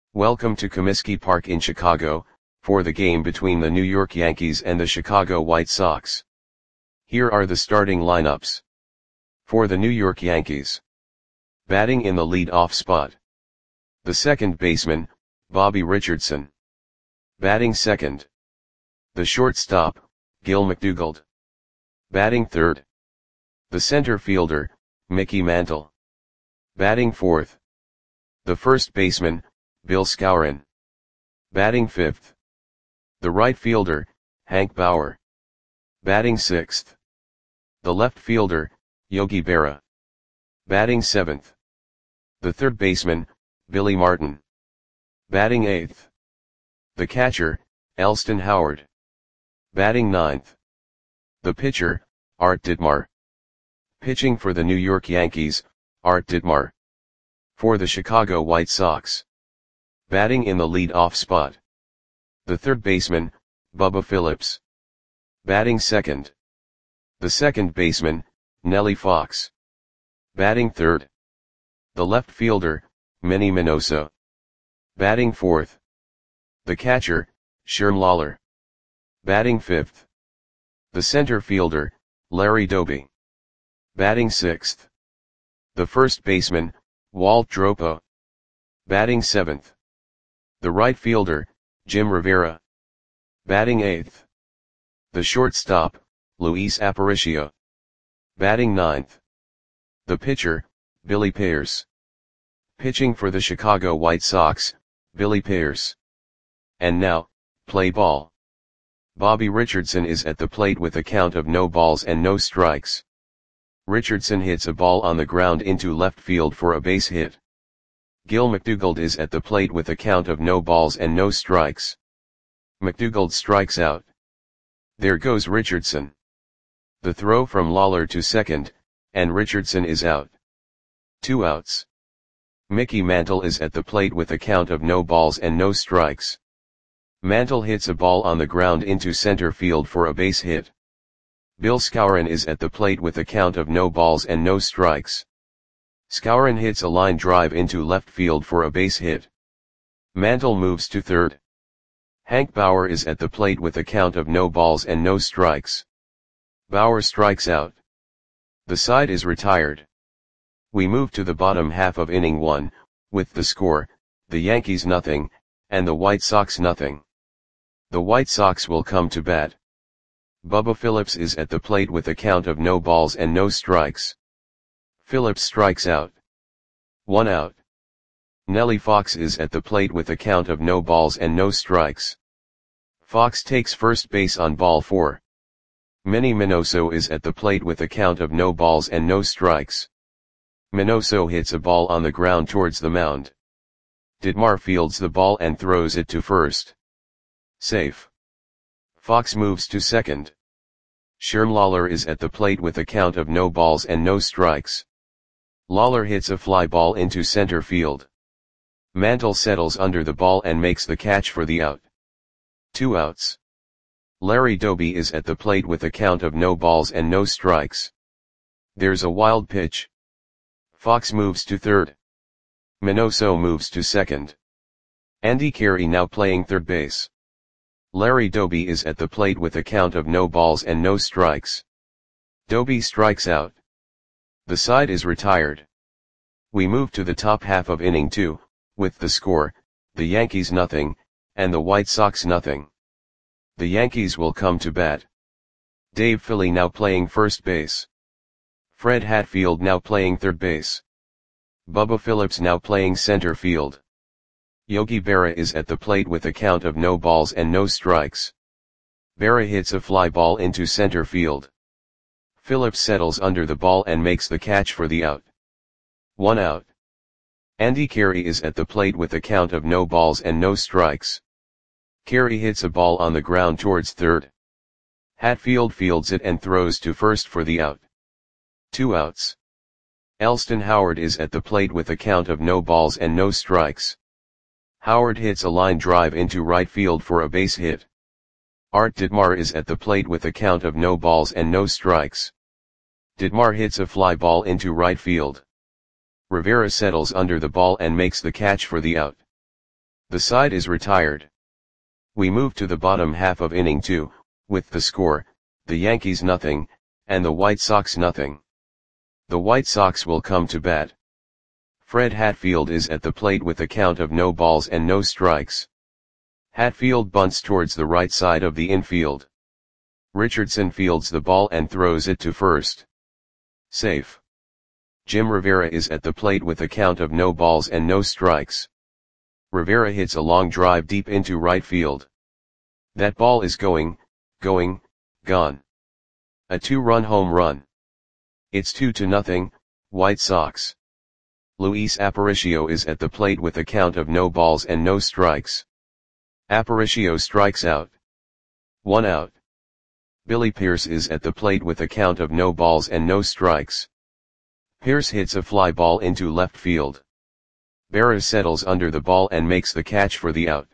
Welcome to Comiskey Park in Chicago, for the game between the New York Yankees and the Chicago White Sox. Here are the starting lineups. For the New York Yankees. Batting in the lead-off spot. The second baseman, Bobby Richardson. Batting second. The shortstop, Gil McDougald. Batting third. The center fielder, Mickey Mantle. Batting fourth. The first baseman, Bill Skowron. Batting fifth. The right fielder, Hank Bauer. Batting sixth. The left fielder, Yogi Berra. Batting seventh. The third baseman, Billy Martin. Batting eighth. The catcher, Elston Howard. Batting ninth. The pitcher, Art Ditmar. Pitching for the New York Yankees, Art Ditmar. For the Chicago White Sox. Batting in the lead-off spot. The third baseman, Bubba Phillips. Batting second. The second baseman, Nellie Fox. Batting third. The left fielder, Minnie Minoso. Batting fourth. The catcher, Sherm Lawler. Batting fifth. The center fielder, Larry Doby. Batting sixth. The first baseman, Walt Dropo. Batting seventh. The right fielder, Jim Rivera. Batting eighth. The shortstop, Luis Aparicio. Batting ninth. The pitcher, Billy Pierce. Pitching for the Chicago White Sox, Billy Pierce. And now, play ball. Bobby Richardson is at the plate with a count of no balls and no strikes. Richardson hits a ball on the ground into left field for a base hit. Gil McDougald is at the plate with a count of no balls and no strikes. McDougald strikes out. There goes Richardson. The throw from Lawler to second, and Richardson is out. 2 outs. Mickey Mantle is at the plate with a count of no balls and no strikes. Mantle hits a ball on the ground into center field for a base hit. Bill Skowron is at the plate with a count of no balls and no strikes. Skowron hits a line drive into left field for a base hit. Mantle moves to third. Hank Bauer is at the plate with a count of no balls and no strikes. Bauer strikes out. The side is retired. We move to the bottom half of inning 1, with the score, the Yankees nothing, and the White Sox nothing. The White Sox will come to bat. Bubba Phillips is at the plate with a count of no balls and no strikes. Phillips strikes out. 1 out. Nellie Fox is at the plate with a count of no balls and no strikes. Fox takes first base on ball 4. Minnie Minoso is at the plate with a count of no balls and no strikes. Minoso hits a ball on the ground towards the mound. Ditmar fields the ball and throws it to first. Safe. Fox moves to second. Sherm Lawler is at the plate with a count of no balls and no strikes. Lawler hits a fly ball into center field. Mantle settles under the ball and makes the catch for the out. 2 outs. Larry Doby is at the plate with a count of no balls and no strikes. There's a wild pitch. Fox moves to third. Minoso moves to second. Andy Carey now playing third base. Larry Doby is at the plate with a count of no balls and no strikes. Doby strikes out. The side is retired. We move to the top half of inning 2, with the score, the Yankees nothing, and the White Sox nothing. The Yankees will come to bat. Dave Philly now playing first base. Fred Hatfield now playing third base. Bubba Phillips now playing center field. Yogi Berra is at the plate with a count of no balls and no strikes. Berra hits a fly ball into center field. Phillips settles under the ball and makes the catch for the out. 1 out. Andy Carey is at the plate with a count of no balls and no strikes. Carey hits a ball on the ground towards third. Hatfield fields it and throws to first for the out. 2 outs. Elston Howard is at the plate with a count of no balls and no strikes. Howard hits a line drive into right field for a base hit. Art Ditmar is at the plate with a count of no balls and no strikes. Ditmar hits a fly ball into right field. Rivera settles under the ball and makes the catch for the out. The side is retired. We move to the bottom half of inning 2, with the score, the Yankees nothing, and the White Sox nothing. The White Sox will come to bat. Fred Hatfield is at the plate with a count of no balls and no strikes. Hatfield bunts towards the right side of the infield. Richardson fields the ball and throws it to first. Safe. Jim Rivera is at the plate with a count of no balls and no strikes. Rivera hits a long drive deep into right field. That ball is gone. A 2-run home run. It's 2-0, White Sox. Luis Aparicio is at the plate with a count of no balls and no strikes. Aparicio strikes out. 1 out. Billy Pierce is at the plate with a count of no balls and no strikes. Pierce hits a fly ball into left field. Berra settles under the ball and makes the catch for the out.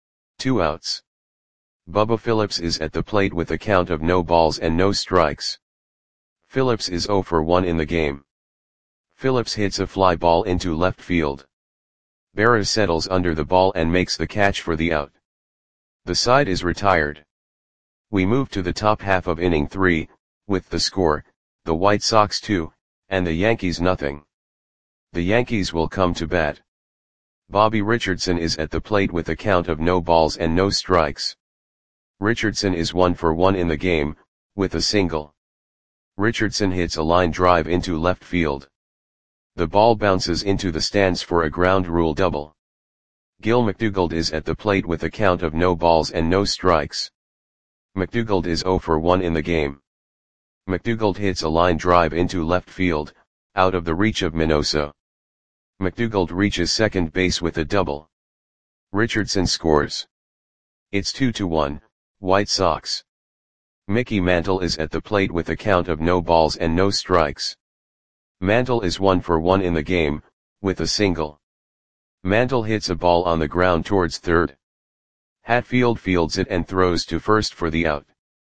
2 outs. Bubba Phillips is at the plate with a count of no balls and no strikes. Phillips is 0 for 1 in the game. Phillips hits a fly ball into left field. Berra settles under the ball and makes the catch for the out. The side is retired. We move to the top half of inning 3, with the score, the White Sox 2, and the Yankees nothing. The Yankees will come to bat. Bobby Richardson is at the plate with a count of no balls and no strikes. Richardson is 1 for 1 in the game, with a single. Richardson hits a line drive into left field. The ball bounces into the stands for a ground rule double. Gil McDougald is at the plate with a count of no balls and no strikes. McDougald is 0 for 1 in the game. McDougald hits a line drive into left field, out of the reach of Minoso. McDougald reaches second base with a double. Richardson scores. It's 2-1, White Sox. Mickey Mantle is at the plate with a count of no balls and no strikes. Mantle is 1 for 1 in the game, with a single. Mantle hits a ball on the ground towards third. Hatfield fields it and throws to first for the out.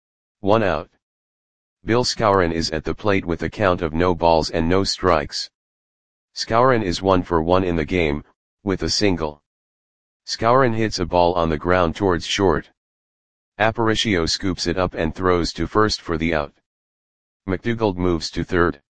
1 out. Bill Skowron is at the plate with a count of no balls and no strikes. Skowron is 1 for 1 in the game, with a single. Skowron hits a ball on the ground towards short. Aparicio scoops it up and throws to first for the out. McDougald moves to third.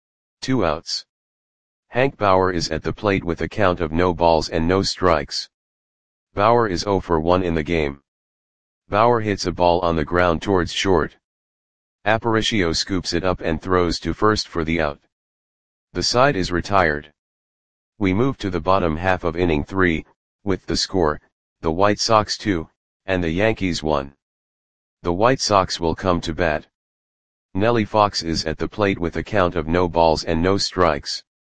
2 outs. Hank Bauer is at the plate with a count of no balls and no strikes. Bauer is 0 for 1 in the game. Bauer hits a ball on the ground towards short. Aparicio scoops it up and throws to first for the out. The side is retired. We move to the bottom half of inning 3, with the score, the White Sox 2, and the Yankees 1. The White Sox will come to bat. Nellie Fox is at the plate with a count of no balls and no strikes.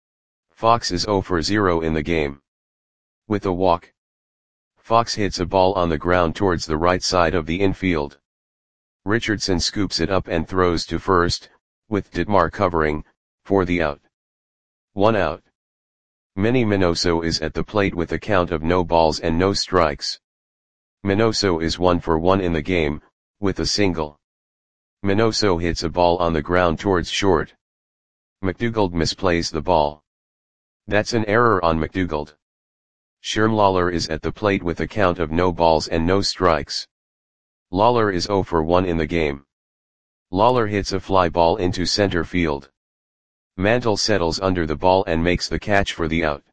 Fox is 0 for 0 in the game. With a walk. Fox hits a ball on the ground towards the right side of the infield. Richardson scoops it up and throws to first, with Ditmar covering, for the out. 1 out. Manny Minoso is at the plate with a count of no balls and no strikes. Minoso is 1 for 1 in the game, with a single. Minoso hits a ball on the ground towards short. McDougald misplays the ball. That's an error on McDougald. Sherm Lawler is at the plate with a count of no balls and no strikes. Lawler is 0 for 1 in the game. Lawler hits a fly ball into center field. Mantle settles under the ball and makes the catch for the out.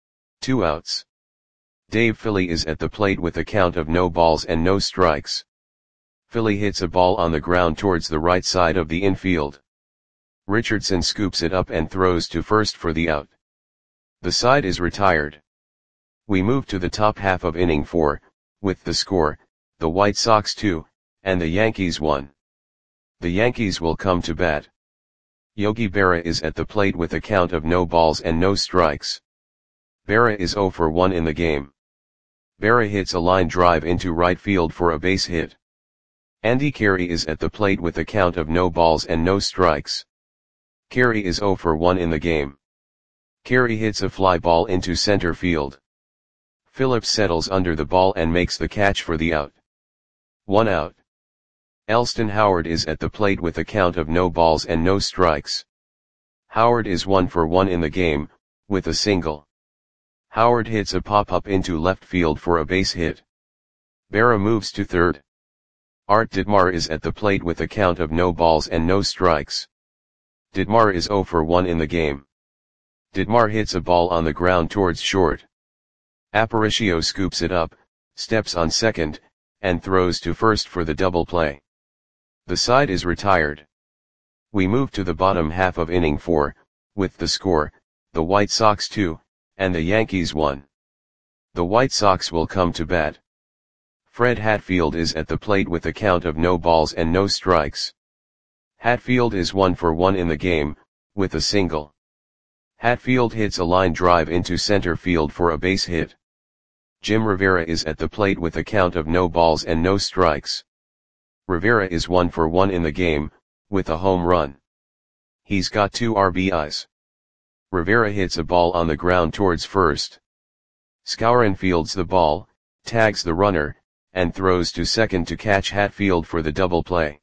2 outs. Dave Philly is at the plate with a count of no balls and no strikes. Philly hits a ball on the ground towards the right side of the infield. Richardson scoops it up and throws to first for the out. The side is retired. We move to the top half of inning 4, with the score, the White Sox 2, and the Yankees 1. The Yankees will come to bat. Yogi Berra is at the plate with a count of no balls and no strikes. Berra is 0 for 1 in the game. Berra hits a line drive into right field for a base hit. Andy Carey is at the plate with a count of no balls and no strikes. Carey is 0 for 1 in the game. Carey hits a fly ball into center field. Phillips settles under the ball and makes the catch for the out. 1 out. Elston Howard is at the plate with a count of no balls and no strikes. Howard is 1 for 1 in the game, with a single. Howard hits a pop-up into left field for a base hit. Berra moves to third. Art Ditmar is at the plate with a count of no balls and no strikes. Ditmar is 0 for 1 in the game. Ditmar hits a ball on the ground towards short. Aparicio scoops it up, steps on second, and throws to first for the double play. The side is retired. We move to the bottom half of inning 4, with the score, the White Sox 2, and the Yankees 1. The White Sox will come to bat. Fred Hatfield is at the plate with a count of no balls and no strikes. Hatfield is 1 for 1 in the game, with a single. Hatfield hits a line drive into center field for a base hit. Jim Rivera is at the plate with a count of no balls and no strikes. Rivera is 1 for 1 in the game, with a home run. He's got 2 RBIs. Rivera hits a ball on the ground towards first. Skowron fields the ball, tags the runner, and throws to second to catch Hatfield for the double play.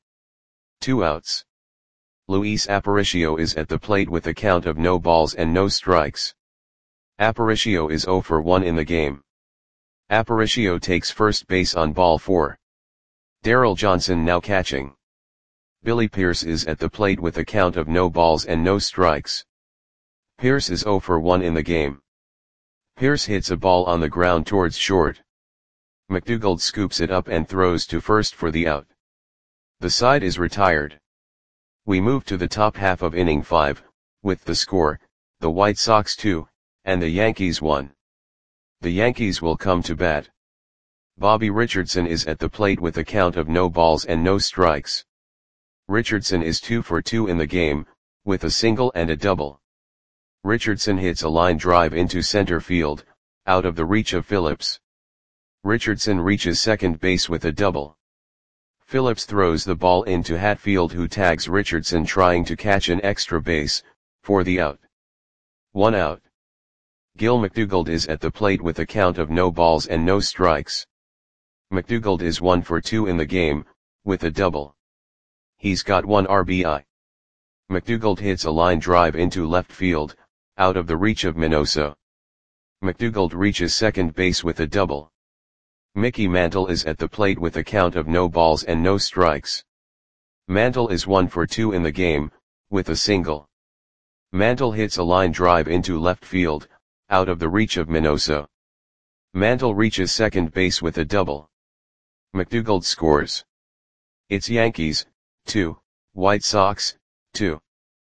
2 outs. Luis Aparicio is at the plate with a count of no balls and no strikes. Aparicio is 0 for 1 in the game. Aparicio takes first base on ball 4. Darryl Johnson now catching. Billy Pierce is at the plate with a count of no balls and no strikes. Pierce is 0 for 1 in the game. Pierce hits a ball on the ground towards short. McDougald scoops it up and throws to first for the out. The side is retired. We move to the top half of inning 5, with the score, the White Sox 2, and the Yankees 1. The Yankees will come to bat. Bobby Richardson is at the plate with a count of no balls and no strikes. Richardson is 2 for 2 in the game, with a single and a double. Richardson hits a line drive into center field, out of the reach of Phillips. Richardson reaches second base with a double. Phillips throws the ball into Hatfield, who tags Richardson trying to catch an extra base, for the out. 1 out. Gil McDougald is at the plate with a count of no balls and no strikes. McDougald is 1 for 2 in the game, with a double. He's got 1 RBI. McDougald hits a line drive into left field, out of the reach of Minoso. McDougald reaches second base with a double. Mickey Mantle is at the plate with a count of no balls and no strikes. Mantle is 1 for 2 in the game, with a single. Mantle hits a line drive into left field, out of the reach of Minoso. Mantle reaches second base with a double. McDougald scores. It's Yankees, 2, White Sox, 2.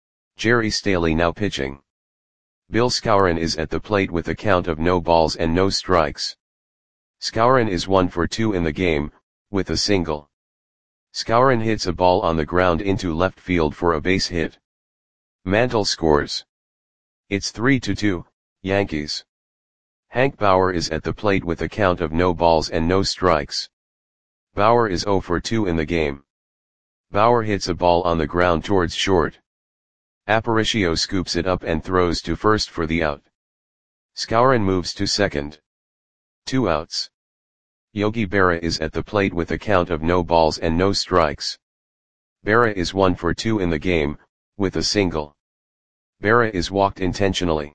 Jerry Staley now pitching. Bill Skowron is at the plate with a count of no balls and no strikes. Skowron is 1 for 2 in the game, with a single. Skowron hits a ball on the ground into left field for a base hit. Mantle scores. It's 3-2, Yankees. Hank Bauer is at the plate with a count of no balls and no strikes. Bauer is 0 for 2 in the game. Bauer hits a ball on the ground towards short. Aparicio scoops it up and throws to first for the out. Skowron moves to second. 2 outs. Yogi Berra is at the plate with a count of no balls and no strikes. Berra is 1 for 2 in the game, with a single. Berra is walked intentionally.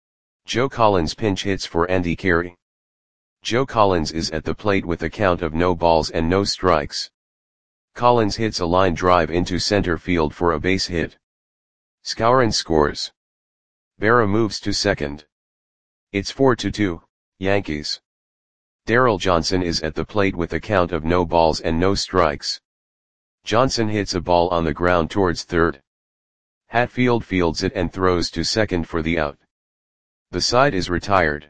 Joe Collins pinch hits for Andy Carey. Joe Collins is at the plate with a count of no balls and no strikes. Collins hits a line drive into center field for a base hit. Skowron scores. Berra moves to second. It's 4-2, Yankees. Darryl Johnson is at the plate with a count of no balls and no strikes. Johnson hits a ball on the ground towards third. Hatfield fields it and throws to second for the out. The side is retired.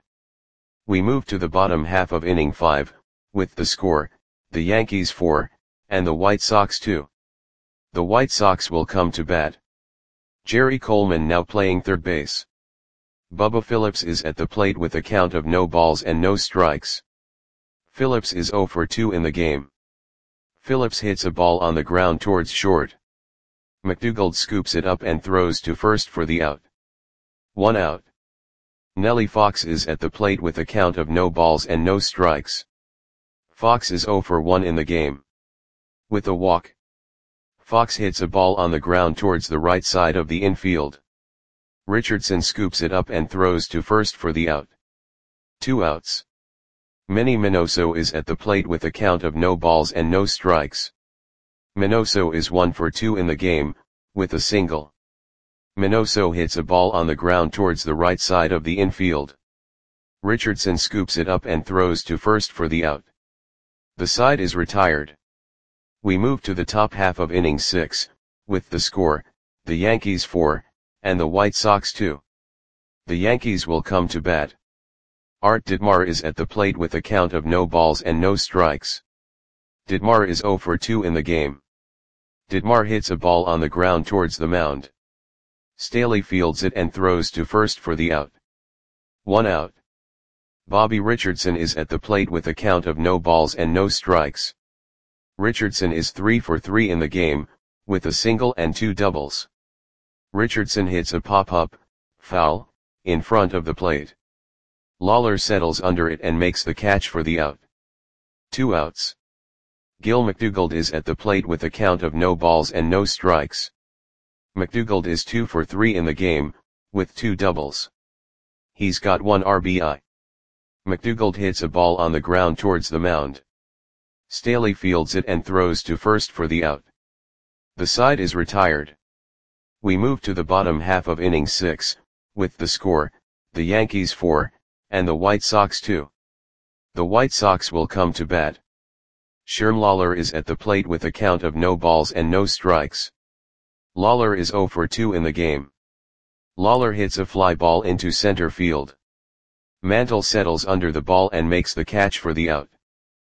We move to the bottom half of inning 5, with the score, the Yankees 4, and the White Sox 2. The White Sox will come to bat. Jerry Coleman now playing third base. Bubba Phillips is at the plate with a count of no balls and no strikes. Phillips is 0 for 2 in the game. Phillips hits a ball on the ground towards short. McDougald scoops it up and throws to first for the out. 1 out. Nellie Fox is at the plate with a count of no balls and no strikes. Fox is 0 for 1 in the game. With a walk. Fox hits a ball on the ground towards the right side of the infield. Richardson scoops it up and throws to first for the out. 2 outs. Manny Minoso is at the plate with a count of no balls and no strikes. Minoso is 1 for 2 in the game, with a single. Minoso hits a ball on the ground towards the right side of the infield. Richardson scoops it up and throws to first for the out. The side is retired. We move to the top half of inning 6, with the score, the Yankees 4, and the White Sox 2. The Yankees will come to bat. Art Ditmar is at the plate with a count of no balls and no strikes. Ditmar is 0 for 2 in the game. Ditmar hits a ball on the ground towards the mound. Staley fields it and throws to first for the out. 1 out. Bobby Richardson is at the plate with a count of no balls and no strikes. Richardson is 3 for 3 in the game, with a single and 2 doubles. Richardson hits a pop-up, foul, in front of the plate. Lawler settles under it and makes the catch for the out. 2 outs. Gil McDougald is at the plate with a count of no balls and no strikes. McDougald is 2 for 3 in the game, with 2 doubles. He's got 1 RBI. McDougald hits a ball on the ground towards the mound. Staley fields it and throws to first for the out. The side is retired. We move to the bottom half of inning 6, with the score, the Yankees 4, and the White Sox 2. The White Sox will come to bat. Sherm Lawler is at the plate with a count of no balls and no strikes. Lawler is 0 for 2 in the game. Lawler hits a fly ball into center field. Mantle settles under the ball and makes the catch for the out.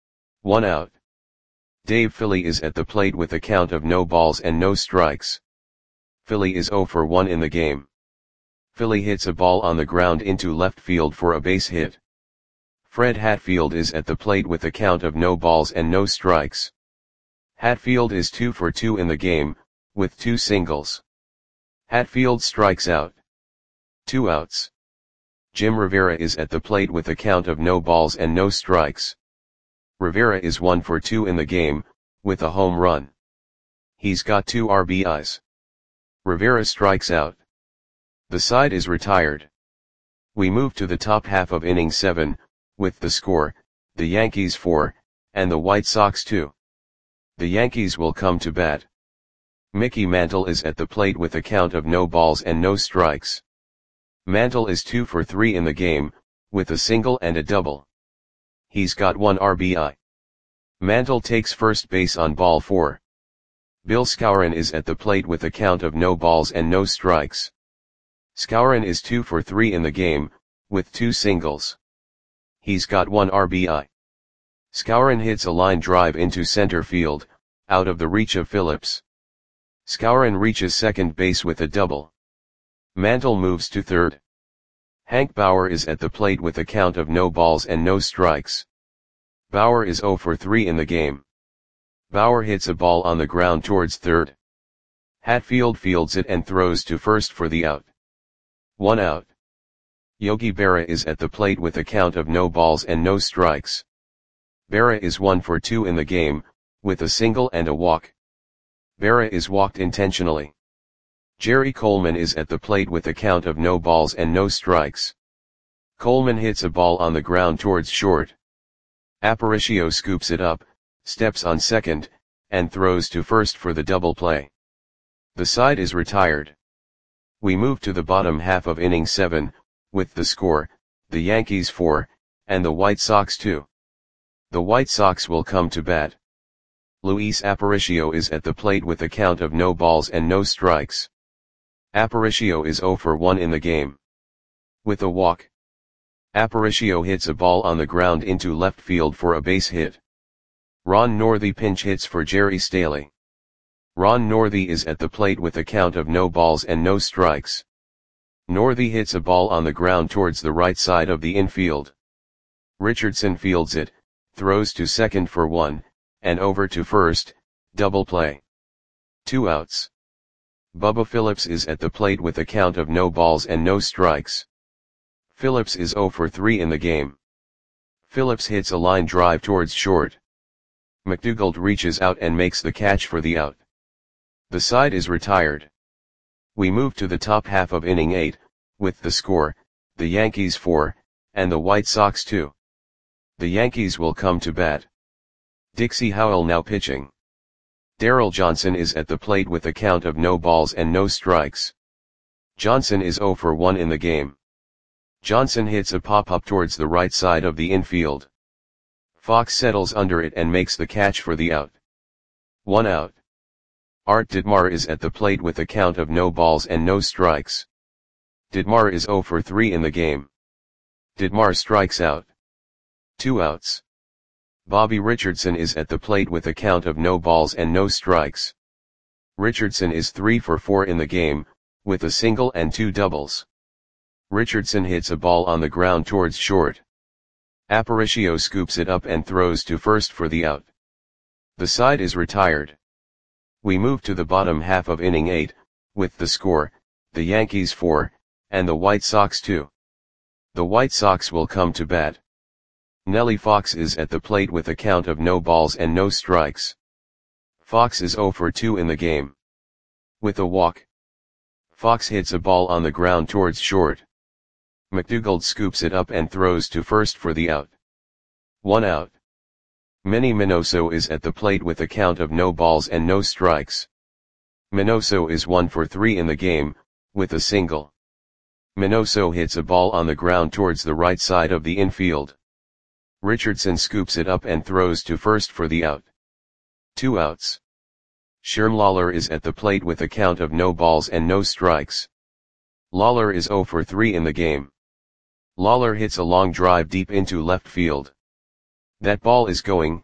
1 out. Dave Philly is at the plate with a count of no balls and no strikes. Philly is 0 for 1 in the game. Philly hits a ball on the ground into left field for a base hit. Fred Hatfield is at the plate with a count of no balls and no strikes. Hatfield is 2 for 2 in the game, with 2 singles. Hatfield strikes out. 2 outs. Jim Rivera is at the plate with a count of no balls and no strikes. Rivera is 1 for 2 in the game, with a home run. He's got 2 RBIs. Rivera strikes out. The side is retired. We move to the top half of inning 7, with the score, the Yankees 4, and the White Sox 2. The Yankees will come to bat. Mickey Mantle is at the plate with a count of no balls and no strikes. Mantle is 2 for 3 in the game, with a single and a double. He's got 1 RBI. Mantle takes first base on ball 4. Bill Skowron is at the plate with a count of no balls and no strikes. Skowron is 2 for 3 in the game, with 2 singles. He's got 1 RBI. Skowron hits a line drive into center field, out of the reach of Phillips. Skowron reaches second base with a double. Mantle moves to third. Hank Bauer is at the plate with a count of no balls and no strikes. Bauer is 0 for 3 in the game. Bauer hits a ball on the ground towards third. Hatfield fields it and throws to first for the out. 1 out. Yogi Berra is at the plate with a count of no balls and no strikes. Berra is 1 for 2 in the game, with a single and a walk. Berra is walked intentionally. Jerry Coleman is at the plate with a count of no balls and no strikes. Coleman hits a ball on the ground towards short. Aparicio scoops it up, steps on second, and throws to first for the double play. The side is retired. We move to the bottom half of inning 7, with the score, the Yankees 4, and the White Sox 2. The White Sox will come to bat. Luis Aparicio is at the plate with a count of no balls and no strikes. Aparicio is 0 for 1 in the game. With a walk. Aparicio hits a ball on the ground into left field for a base hit. Ron Northey pinch hits for Jerry Staley. Ron Northey is at the plate with a count of no balls and no strikes. Northey hits a ball on the ground towards the right side of the infield. Richardson fields it, throws to second for 1, and over to first, double play. 2 outs. Bubba Phillips is at the plate with a count of no balls and no strikes. Phillips is 0 for 3 in the game. Phillips hits a line drive towards short. McDougald reaches out and makes the catch for the out. The side is retired. We move to the top half of inning 8, with the score, the Yankees 4, and the White Sox 2. The Yankees will come to bat. Dixie Howell now pitching. Darryl Johnson is at the plate with a count of no balls and no strikes. Johnson is 0 for 1 in the game. Johnson hits a pop-up towards the right side of the infield. Fox settles under it and makes the catch for the out. 1 out. Art Ditmar is at the plate with a count of no balls and no strikes. Ditmar is 0 for 3 in the game. Ditmar strikes out. 2 outs. Bobby Richardson is at the plate with a count of no balls and no strikes. Richardson is 3 for 4 in the game, with a single and 2 doubles. Richardson hits a ball on the ground towards short. Aparicio scoops it up and throws to first for the out. The side is retired. We move to the bottom half of inning 8, with the score, the Yankees 4, and the White Sox 2. The White Sox will come to bat. Nellie Fox is at the plate with a count of no balls and no strikes. Fox is 0 for 2 in the game. With a walk. Fox hits a ball on the ground towards short. McDougald scoops it up and throws to first for the out. 1 out. Manny Minoso is at the plate with a count of no balls and no strikes. Minoso is 1 for 3 in the game, with a single. Minoso hits a ball on the ground towards the right side of the infield. Richardson scoops it up and throws to first for the out. 2 outs. Sherm Lawler is at the plate with a count of no balls and no strikes. Lawler is 0 for 3 in the game. Lawler hits a long drive deep into left field. That ball is going,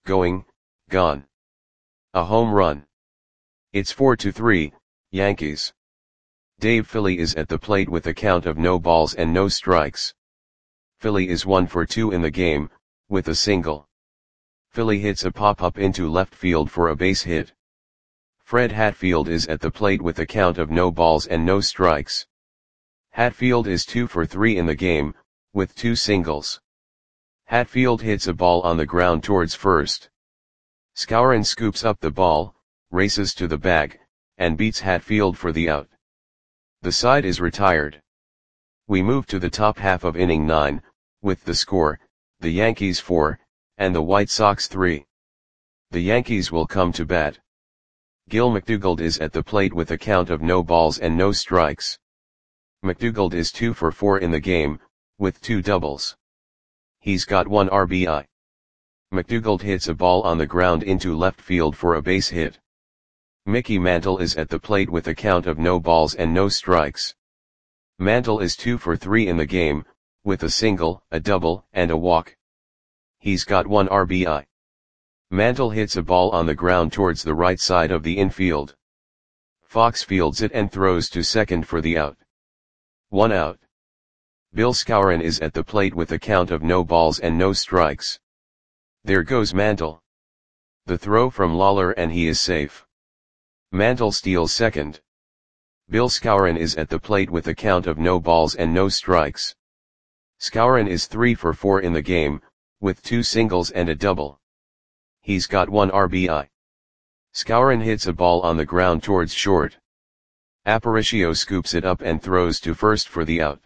gone. A home run. It's 4-3, Yankees. Dave Philly is at the plate with a count of no balls and no strikes. Philly is 1 for 2 in the game, with a single. Philly hits a pop-up into left field for a base hit. Fred Hatfield is at the plate with a count of no balls and no strikes. Hatfield is 2 for 3 in the game, with 2 singles. Hatfield hits a ball on the ground towards first. Skowron scoops up the ball, races to the bag, and beats Hatfield for the out. The side is retired. We move to the top half of inning 9, with the score, the Yankees 4, and the White Sox 3. The Yankees will come to bat. Gil McDougald is at the plate with a count of no balls and no strikes. McDougald is 2 for 4 in the game, with 2 doubles. He's got 1 RBI. McDougald hits a ball on the ground into left field for a base hit. Mickey Mantle is at the plate with a count of no balls and no strikes. Mantle is 2 for 3 in the game, with a single, a double, and a walk. He's got 1 RBI. Mantle hits a ball on the ground towards the right side of the infield. Fox fields it and throws to second for the out. 1 out. Bill Skowron is at the plate with a count of no balls and no strikes. There goes Mantle. The throw from Lawler and he is safe. Mantle steals second. Bill Skowron is at the plate with a count of no balls and no strikes. Skowron is 3 for 4 in the game, with 2 singles and a double. He's got 1 RBI. Skowron hits a ball on the ground towards short. Aparicio scoops it up and throws to first for the out.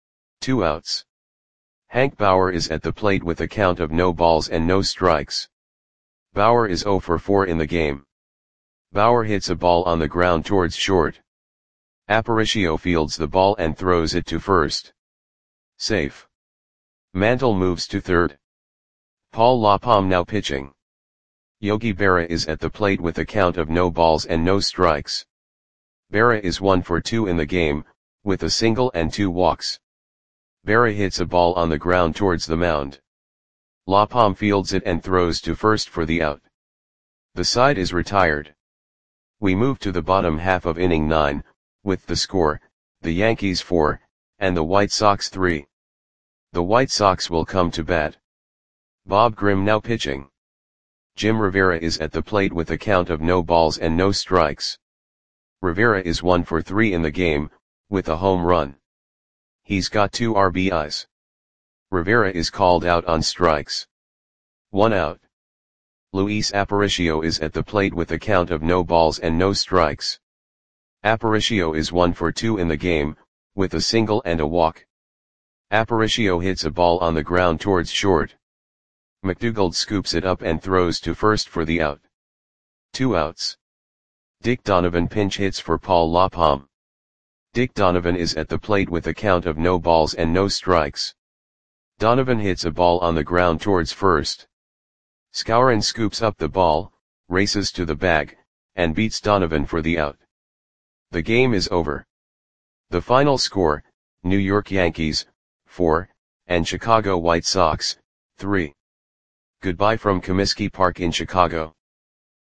2 outs. Hank Bauer is at the plate with a count of no balls and no strikes. Bauer is 0 for 4 in the game. Bauer hits a ball on the ground towards short. Aparicio fields the ball and throws it to first. Safe. Mantle moves to third. Paul LaPalme now pitching. Yogi Berra is at the plate with a count of no balls and no strikes. Berra is 1 for 2 in the game, with a single and 2 walks. Berra hits a ball on the ground towards the mound. LaPalme fields it and throws to first for the out. The side is retired. We move to the bottom half of inning 9, with the score, the Yankees 4, and the White Sox 3. The White Sox will come to bat. Bob Grimm now pitching. Jim Rivera is at the plate with a count of no balls and no strikes. Rivera is 1 for 3 in the game, with a home run. He's got 2 RBIs. Rivera is called out on strikes. 1 out. Luis Aparicio is at the plate with a count of no balls and no strikes. Aparicio is 1 for 2 in the game, with a single and a walk. Aparicio hits a ball on the ground towards short. McDougald scoops it up and throws to first for the out. 2 outs. Dick Donovan pinch hits for Paul Lapham. Dick Donovan is at the plate with a count of no balls and no strikes. Donovan hits a ball on the ground towards first. Skowron scoops up the ball, races to the bag, and beats Donovan for the out. The game is over. The final score, New York Yankees, 4, and Chicago White Sox, 3. Goodbye from Comiskey Park in Chicago.